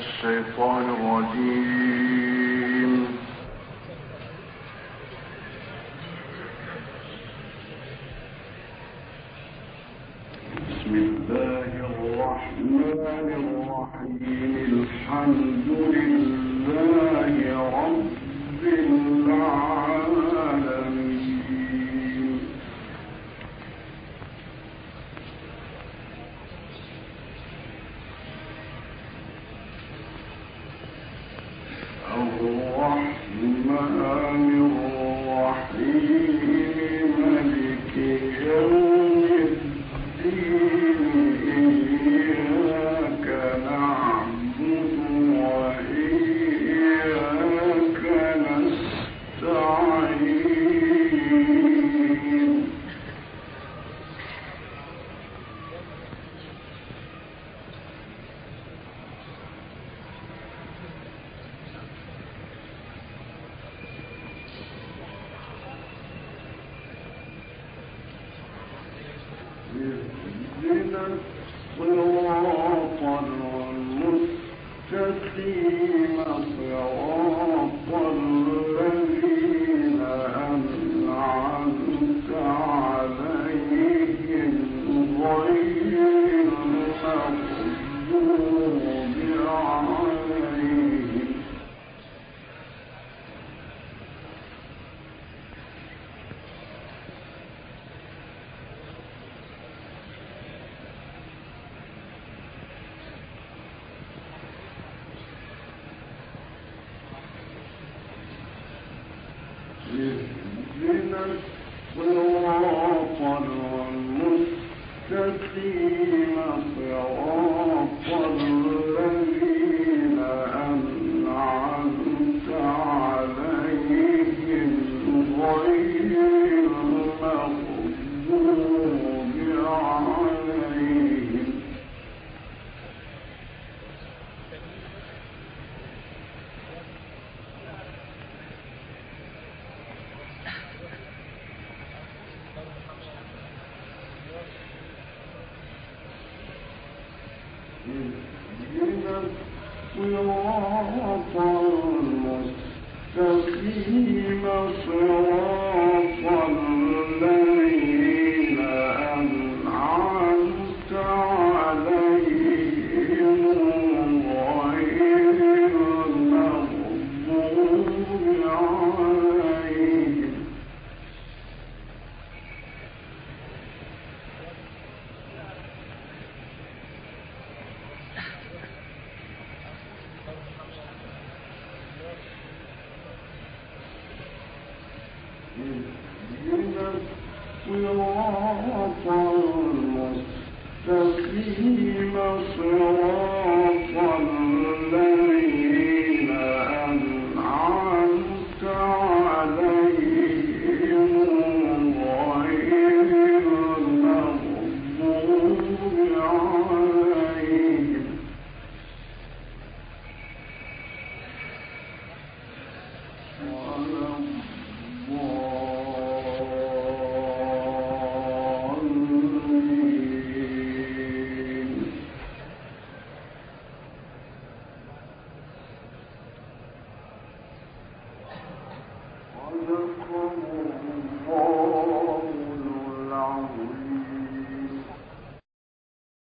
الشيطان الرجيم. بسم الله الرحمن الرحيم. الحمد لله رب العالمين. الرحمن الرحيم. مالك يوم الدين. إياك نعبد وإياك نستعين. اهدنا الصراط المستقيم. صراط الذين أنعمت عليهم غير المغضوب عليهم. اهدنا الصراط المستقيم. صراط الذين أنعمت عليهم غير المغضوب عليهم. اهدنا الصراط المستقيم. صراط الذين أنعمت عليهم غير المغضوب عليهم. اهدنا الصراط